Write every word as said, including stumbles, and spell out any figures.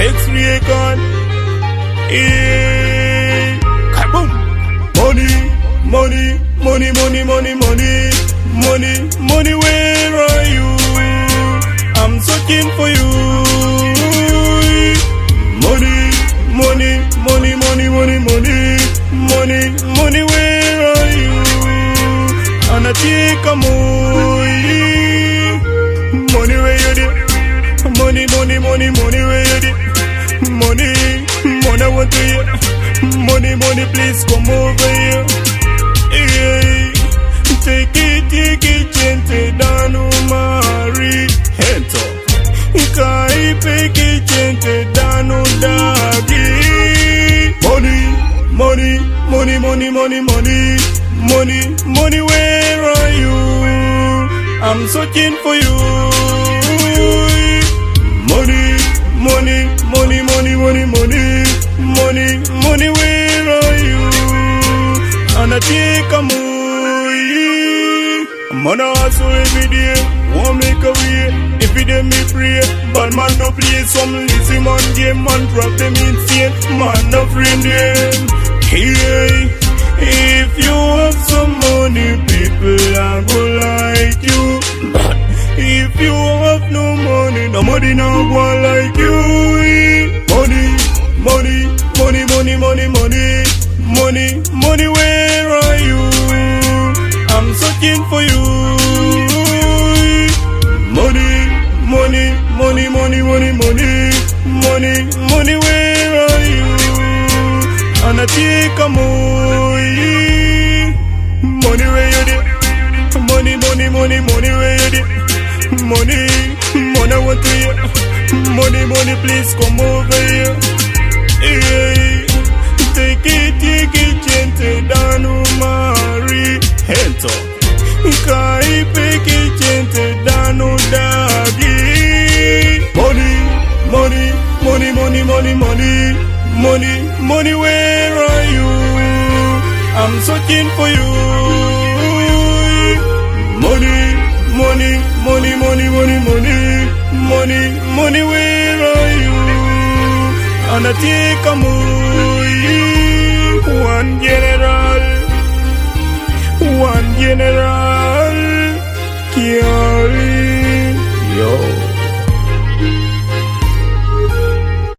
X-ray gun. Hey, kaboom. Money, money, money, money, money, money, money, money. Where are you? I'm searching for you. Money, money, money, money, money, money, money, money. Where are you? And I take a money. Money where you did. Money, money, money, money where you did. Money, money I want to hear. Money, money, please come over here. Yeah. Take it, take it, gente, dano mari. Hento. Kai peke gente, dano dagi. Money, money, money, money, money, money, money, money. Where are you? I'm searching for you. Money, money, money, money, money, money, money, money. Where are you? And I take a move. Man a hustle every day, won't make a way. If it them me pray, but man no play some lazy man game, man problem insane, man no friend them. Hey, if you have some money, people are go like you. But if you have no money, nobody no go like you. Money, money, money, money, money, money, money, money. Where are you? I'm searching for you. Money, money, money, money, money, money, money, money. Where are you? And I take a money. Money where you did. Money, money, money, money where you did. Money, money I want to hear. Money, money, please come over here. Yeah. Take it, take it, gente, dano mari. Hento. Kai peke gente, dano dagi. Money, money, money, money, money, money, money, money. Where are you? I'm searching for you. Money, money, money, money, money, money, money, money. Where are you? And I take a money. One general, one general, Kiali, yo.